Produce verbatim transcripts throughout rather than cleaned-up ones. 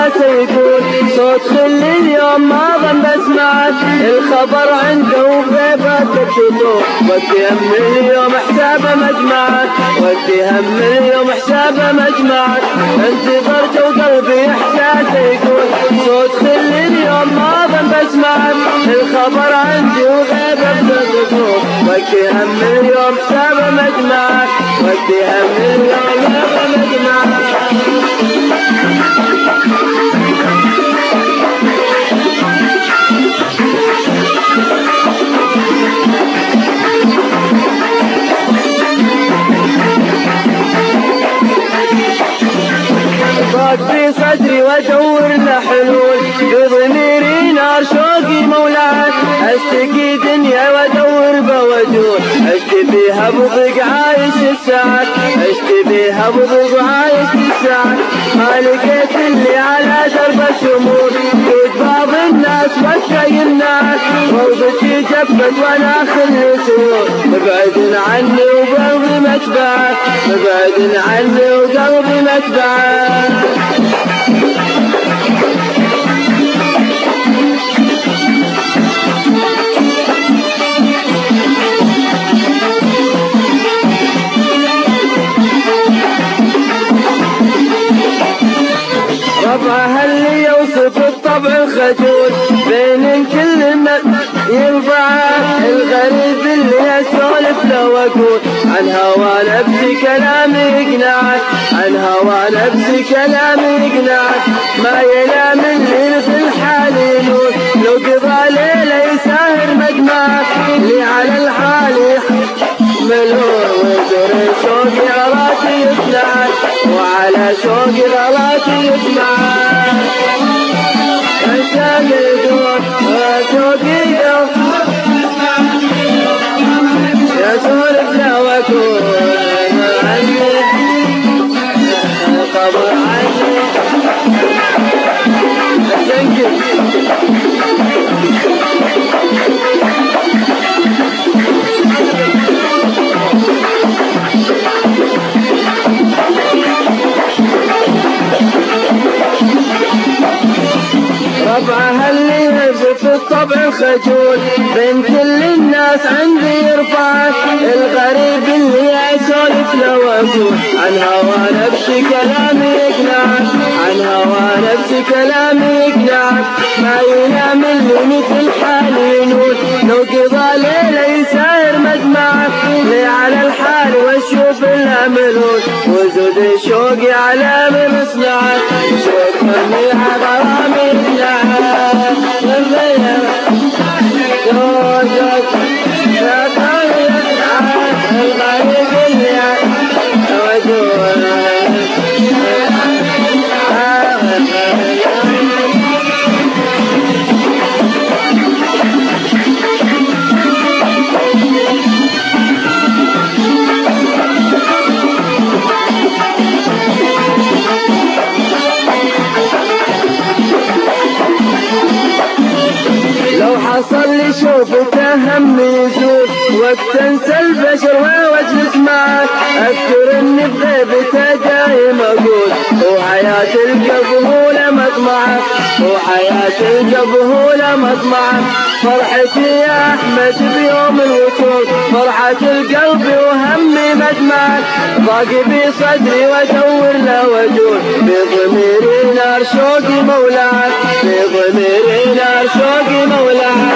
بإحساسه يقول صوت خل اليوم ما ظن بسمعك الخبر عنده وبغيبته تطول ودي هم اليوم حسابه مجمعك ودي هم اليوم حسابه مجمعك انتظرت وقلبي إحساسه يقول صوت خل اليوم ما ظن بسمعك الخبر عندي وغيبته تطول ودي هم اليوم حسابه مجمعك ودي هم اليوم حسابه مجمعك ضاق في صدري وادور له حلول بضميري نار شوقي مولعك اشتكي دنيا وادور بوجود اشتي بيها بضيق عايش الساعات اشتي بيها بضيق عايش الساعات ما لقيت اللي على درب الشمول جود بعض الناس وكا يمنعك روضتي جبت وانا خلي سيول مبعد عني وقلبي متبعك مبعد عني وقلبي متبعك ربعها اللي يوصف الطبع الخجول بين كل الناس ينفعه الغريب اللي اسولف له واقول عن هوا نفسي كلامي يقنعك عن هوا نفسي كلامي يقنعك ما ينام الليل في الحال ينور لو قضى ليله يساهر مجمعك اللي على الحال ملور ويدري شوقي غلاتي يسمعك وعلى شوقي غلاتي يسمعك عشاق يدور شوقي يا سولف لا واكون عني قبر عني الجنكل ربعها اللي يهز في الطبع الخجول بين كل الناس عندي يرفعك الغريب اللي يسولف له واقول عن هوا نفسي كلامي يقنعك عن هوا نفسي كلامي يقنعك ما ينام اللي مثل حالي ينور لو قضى ليله يساير مجمعك لي على الحال واشوف الاملون وزود شوقي على من اصنعك شوق مني غرامي يقنعك حصل لي شوفته هم يزول وقت انسى البشر واجلس معك اذكر اني بغيبته دايم اقول وحياة القبهولة مطمعك وحياة القبهولة مطمعك فرحتي يا احمد بيوم الوصول فرحة القلب وهمي مجمعك ضاق بي صدري وادور له وجود بضميري نار شوقي مولعك بضميري نار شوقي مولعك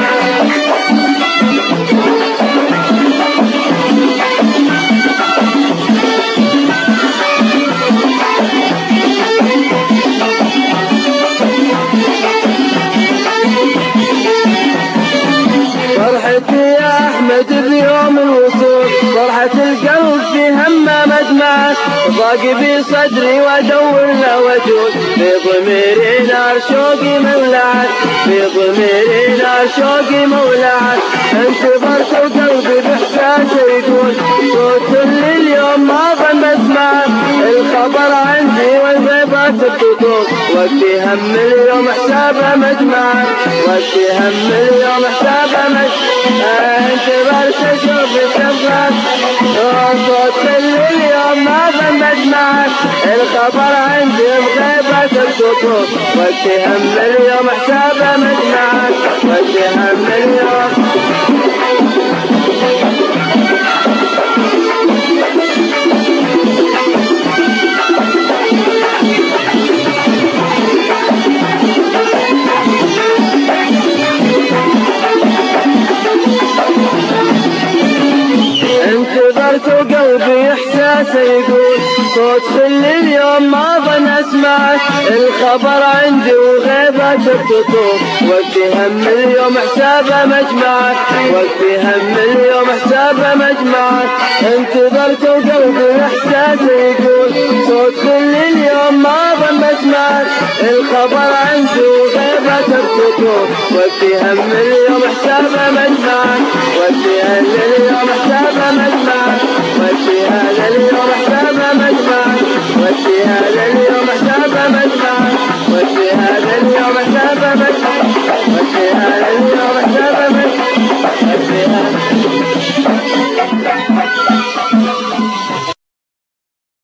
فرحتي يا احمد بيوم الوصول فرحة القلب في همه مجمعك ضاق بي صدري وادور له وجود في ضميري نار شوقي مولعك في ضميري نار شوقي مولعك انتظرت وقلبي باحساسه يقول صوت اللي اليوم ما ظن بسمعك الخبر عندي والغيبات بتطول وقتي هم اليوم حسابه مجمعك وقتي هم اليوم حسابه مجمعك انتظرت اشوفك تبغاك صوت اللي اليوم ما ظن بسمعك الخبر عندي بغيبات بتطول السطور وفي هم اليوم حسابه مجمعك وفي هم اليوم. انتظرت وقلبي احساسه يقول صوت كل اليوم ما ظن اسمعك الخبر عندي وغيبك بتطول وفي هم اليوم حسابه مجمعك وفي هم اليوم حسابه مجمعك. انتظرت وقلبي احساسه يقول صوت كل اليوم ما ظن اسمعك الخبر عندي وغيبك بتطول وفي هم اليوم حسابه مجمعك وفي هم اليوم حسابه مجمعك وفي هذا اليوم حسابه مجمعك وفي هذا اليوم حسابه مجمعك وفي هذا اليوم حسابه مجمعك وفي هذا اليوم حسابه مجمعك وفي هذا